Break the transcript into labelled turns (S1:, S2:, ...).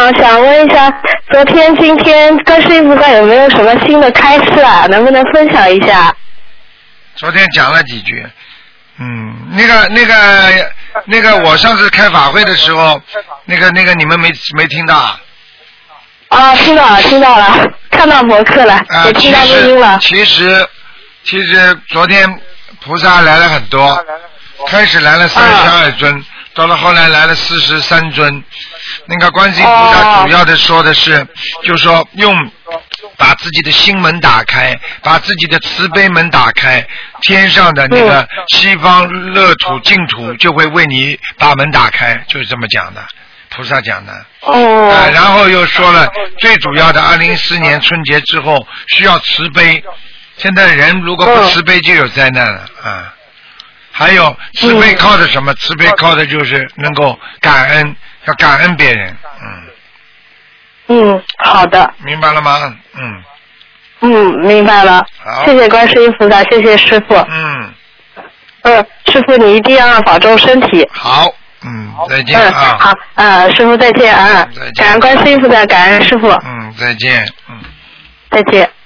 S1: 想问一下，昨天、今天观世音菩萨有没有什么新的开示啊？能不能分享一下？
S2: 昨天讲了几句，那个，我上次开法会的时候，那个你们没听到啊？
S1: 啊，听到了，看到博客了，也听到录音了。
S2: 其实昨天菩萨来了很多，开始来了32尊，到了后来来了43尊。那个观世音菩萨主要的说的是，就说把自己的心门打开，把自己的慈悲门打开，天上的那个西方乐土净土就会为你把门打开，就是这么讲的。菩萨讲的，然后又说了，最主要的2014年春节之后需要慈悲，现在人如果不慈悲就有灾难了啊。还有慈悲靠的什么？慈悲靠的就是能够感恩，要感恩别人。
S1: 好的。
S2: 明白了吗？
S1: 明白了。
S2: 好，
S1: 谢谢观世音菩萨，谢谢师父。师父你一定要保重身体。
S2: 好。再见啊！
S1: 好，师父再见啊！
S2: 再见。
S1: 感恩观世音菩萨，感恩师父。
S2: 再见。
S1: 再见。